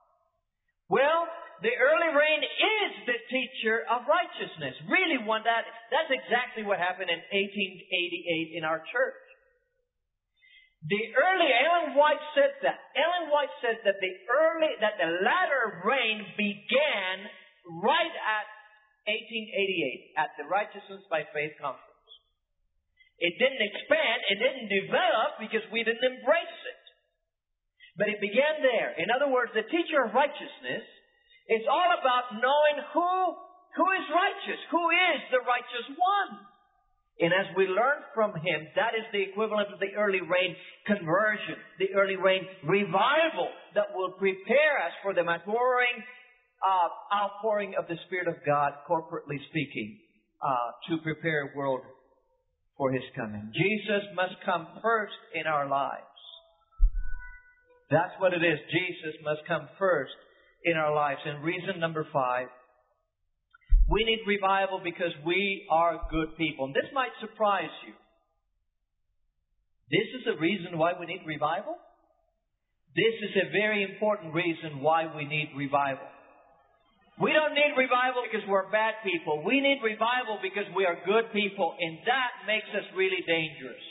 Well, the early rain is the teacher of righteousness. Really, that's exactly what happened in 1888 in our church. Ellen White said that. Ellen White said that the latter rain began right at 1888 at the Righteousness by Faith Conference. It didn't expand, it didn't develop because we didn't embrace it. But it began there. In other words, the teacher of righteousness is all about knowing who is righteous, who is the righteous one. And as we learn from him, that is the equivalent of the early rain conversion, the early rain revival that will prepare us for the maturing outpouring of the Spirit of God, corporately speaking, to prepare a world for His coming. Jesus must come first in our lives. That's what it is. Jesus must come first in our lives. And reason number 5, we need revival because we are good people. And this might surprise you. This is the reason why we need revival? This is a very important reason why we need revival. We don't need revival because we're bad people. We need revival because we are good people, and that makes us really dangerous.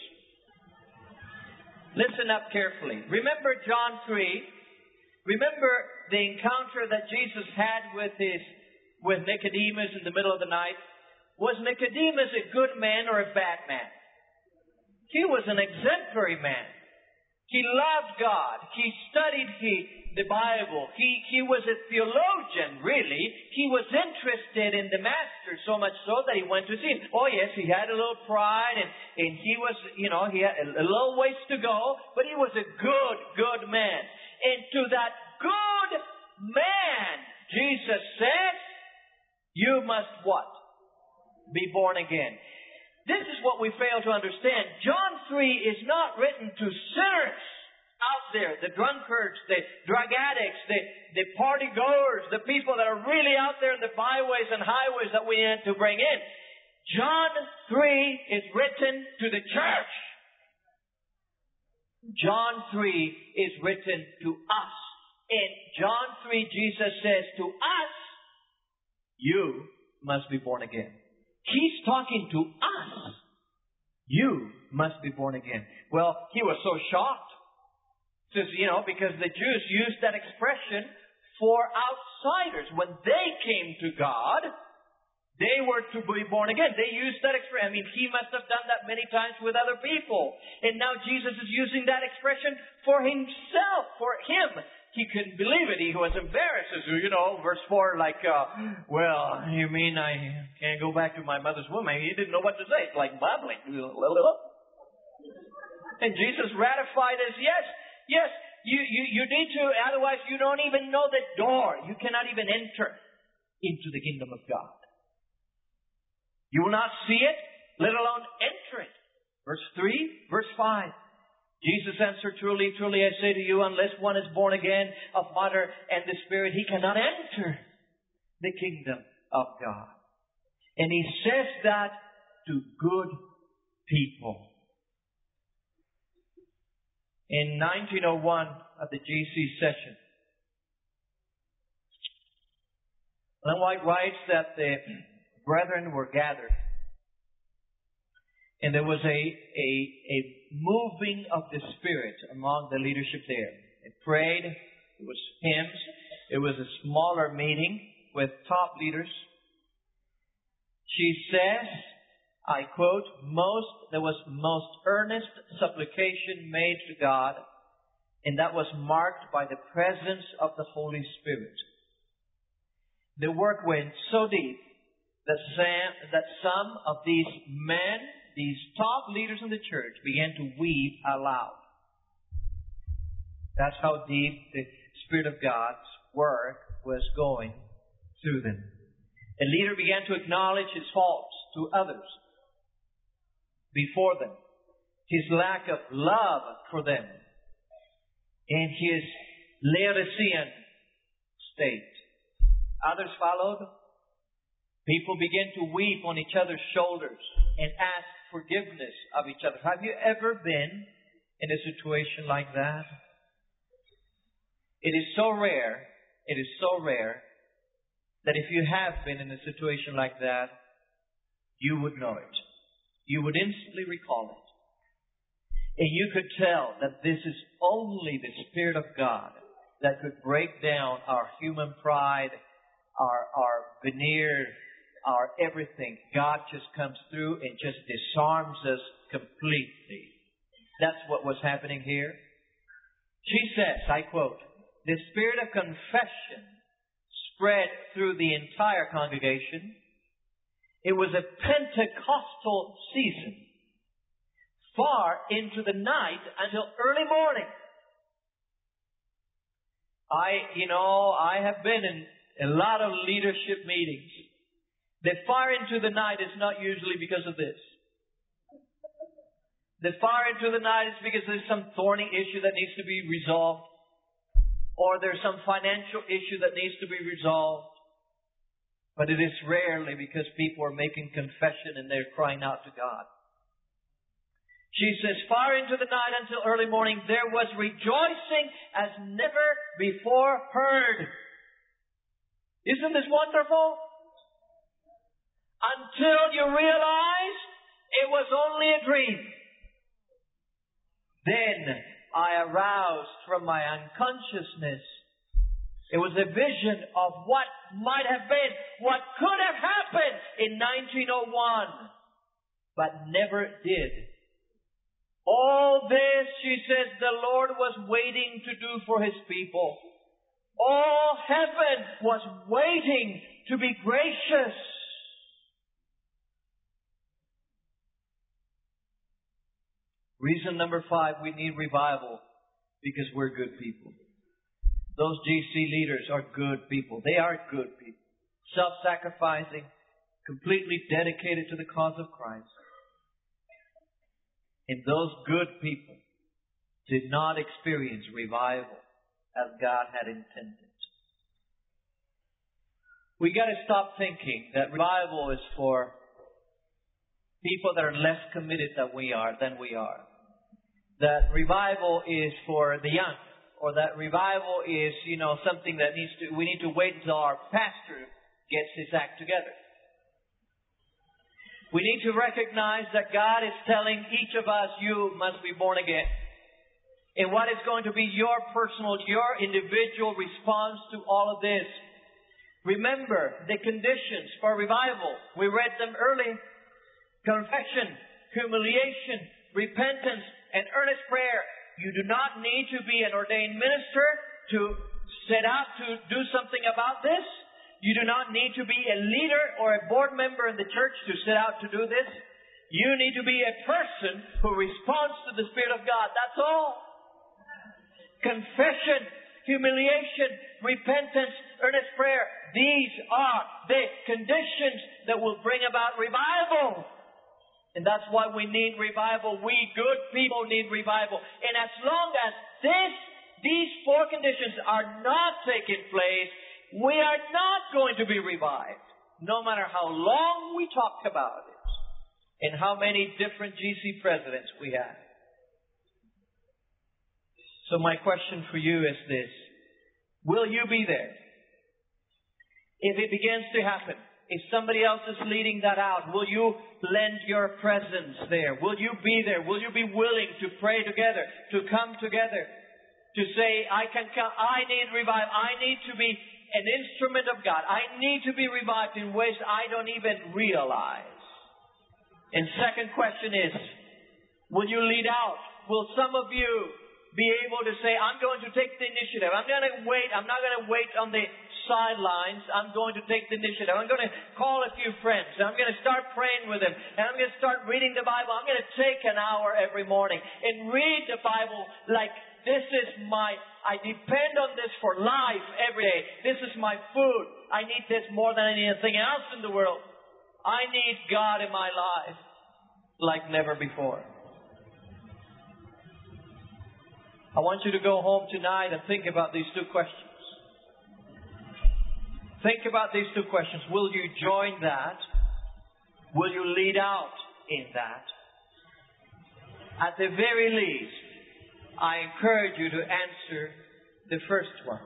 Listen up carefully. Remember John 3. Remember the encounter that Jesus had with Nicodemus in the middle of the night. Was Nicodemus a good man or a bad man? He was an exemplary man. He loved God. He studied the Bible. He was a theologian, really. He was interested in the Master, so much so that he went to see him. Oh, yes, he had a little pride, and he was, he had a little ways to go, but he was a good man. And to that good man, Jesus said, you must what? Be born again. This is what we fail to understand. John 3 is not written to sinners out there, the drunkards, the drug addicts, the party goers, the people that are really out there in the byways and highways that we need to bring in. John 3 is written to the church. John 3 is written to us. In John 3, Jesus says to us, you must be born again. He's talking to us. You must be born again. Well, he was so shocked. Says, because the Jews used that expression for outsiders. When they came to God, they were to be born again. They used that expression. I mean, he must have done that many times with other people. And now Jesus is using that expression for himself, for him. He couldn't believe it. He was embarrassed. Verse 4, well, you mean I can't go back to my mother's womb? He didn't know what to say. It's like babbling. And Jesus ratified as, yes, you need to, otherwise you don't even know the door. You cannot even enter into the kingdom of God. You will not see it, let alone enter it. Verse 3, verse 5. Jesus answered, truly, truly, I say to you, unless one is born again of water and the Spirit, he cannot enter the kingdom of God. And he says that to good people. In 1901, at the GC session, Ellen White writes that the brethren were gathered. And there was a moving of the Spirit among the leadership there. They prayed. It was hymns. It was a smaller meeting with top leaders. She says, I quote, there was most earnest supplication made to God, and that was marked by the presence of the Holy Spirit. The work went so deep that some of these men, these top leaders in the church, began to weep aloud. That's how deep the Spirit of God's work was going through them. The leader began to acknowledge his faults to others before them, his lack of love for them, and his Laodicean state. Others followed. People began to weep on each other's shoulders and ask forgiveness of each other. Have you ever been in a situation like that? It is so rare that if you have been in a situation like that, you would know it. You would instantly recall it. And you could tell that this is only the Spirit of God that could break down our human pride, our veneer, our everything. God just comes through and just disarms us completely. That's what was happening here. She says, I quote, the spirit of confession spread through the entire congregation. It was a Pentecostal season, far into the night until early morning. I have been in a lot of leadership meetings. The far into the night is not usually because of this. The far into the night is because there's some thorny issue that needs to be resolved. Or there's some financial issue that needs to be resolved. But it is rarely because people are making confession and they're crying out to God. She says, far into the night until early morning, there was rejoicing as never before heard. Isn't this wonderful? Until you realize it was only a dream. Then I aroused from my unconsciousness. It was a vision of what might have been, what could have happened in 1901, but never did. All this, she says, the Lord was waiting to do for His people. All heaven was waiting to be gracious. Reason number 5, we need revival because we're good people. Those GC leaders are good people. They are good people. Self-sacrificing, completely dedicated to the cause of Christ. And those good people did not experience revival as God had intended. We got to stop thinking that revival is for people that are less committed than we are. That revival is for the young, or that revival is, something that we need to wait until our pastor gets his act together. We need to recognize that God is telling each of us, you must be born again. And what is going to be your individual response to all of this? Remember the conditions for revival. We read them early. Confession, humiliation, repentance, and earnest prayer. You do not need to be an ordained minister to set out to do something about this. You do not need to be a leader or a board member in the church to set out to do this. You need to be a person who responds to the Spirit of God. That's all. Confession, humiliation, repentance, earnest prayer. These are the conditions that will bring about revival. And that's why we need revival. We good people need revival. And as long as these 4 conditions are not taking place, we are not going to be revived. No matter how long we talk about it. And how many different GC presidents we have. So my question for you is this. Will you be there? If it begins to happen, if somebody else is leading that out, will you lend your presence there? Will you be there? Will you be willing to pray together, to come together, to say, I can come, I need revival, I need to be an instrument of God. I need to be revived in ways I don't even realize. And second question is, will you lead out? Will some of you be able to say, I'm going to take the initiative. I'm not going to wait on the sidelines. I'm going to take the initiative. I'm going to call a few friends. I'm going to start praying with them. And I'm going to start reading the Bible. I'm going to take an hour every morning and read the Bible like this is I depend on this for life every day. This is my food. I need this more than anything else in the world. I need God in my life like never before. I want you to go home tonight and think about these 2 questions. Think about these 2 questions. Will you join that? Will you lead out in that? At the very least, I encourage you to answer the first one.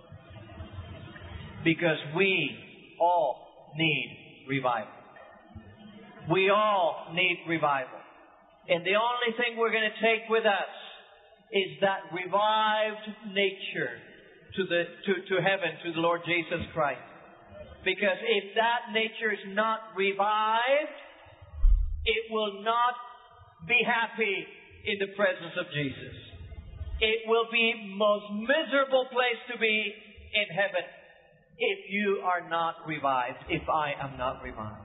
Because we all need revival. We all need revival. And the only thing we're going to take with us is that revived nature to heaven, to the Lord Jesus Christ. Because if that nature is not revived, it will not be happy in the presence of Jesus. It will be most miserable place to be in heaven if you are not revived, if I am not revived.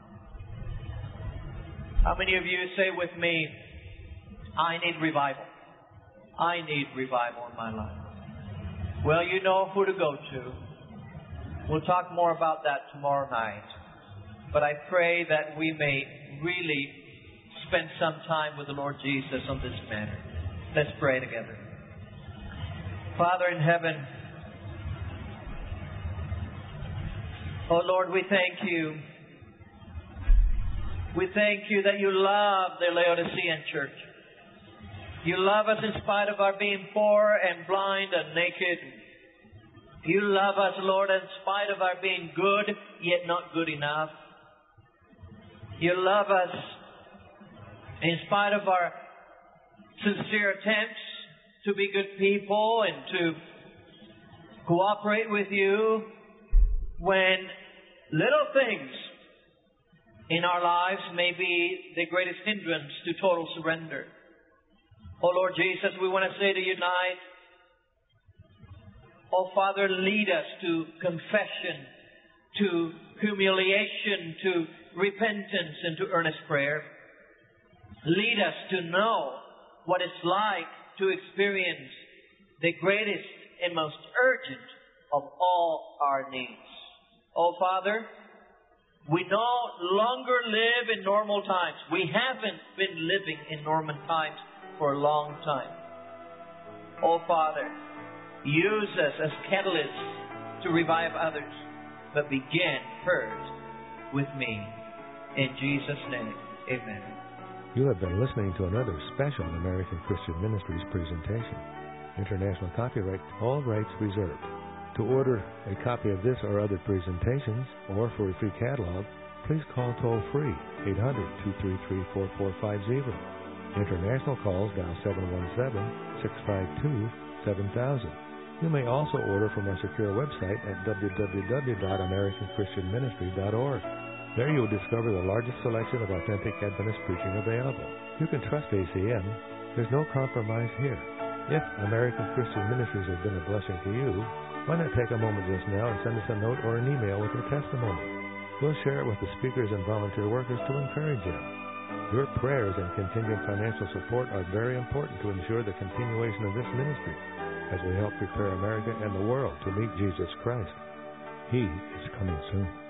How many of you say with me, I need revival? I need revival in my life. Well, you know who to go to. We'll talk more about that tomorrow night. But I pray that we may really spend some time with the Lord Jesus on this matter. Let's pray together. Father in heaven, oh Lord, we thank you. We thank you that you love the Laodicean church. You love us in spite of our being poor and blind and naked. You love us, Lord, in spite of our being good, yet not good enough. You love us in spite of our sincere attempts to be good people and to cooperate with you when little things in our lives may be the greatest hindrance to total surrender. Oh Lord Jesus, we want to say to you tonight, oh Father, lead us to confession, to humiliation, to repentance, and to earnest prayer. Lead us to know what it's like to experience the greatest and most urgent of all our needs. Oh Father, we no longer live in normal times. We haven't been living in normal times for a long time. Oh Father, use us as catalysts to revive others, but begin first with me. In Jesus' name, amen. You have been listening to another special American Christian Ministries presentation. International copyright, all rights reserved. To order a copy of this or other presentations, or for a free catalog, please call toll-free 800-233-4450. International calls dial 717-652-7000. You may also order from our secure website at www.americanchristianministry.org. There you will discover the largest selection of authentic Adventist preaching available. You can trust ACM. There's no compromise here. If American Christian Ministries has been a blessing to you, why not take a moment just now and send us a note or an email with your testimony? We'll share it with the speakers and volunteer workers to encourage them. Your prayers and contingent financial support are very important to ensure the continuation of this ministry as we help prepare America and the world to meet Jesus Christ. He is coming soon.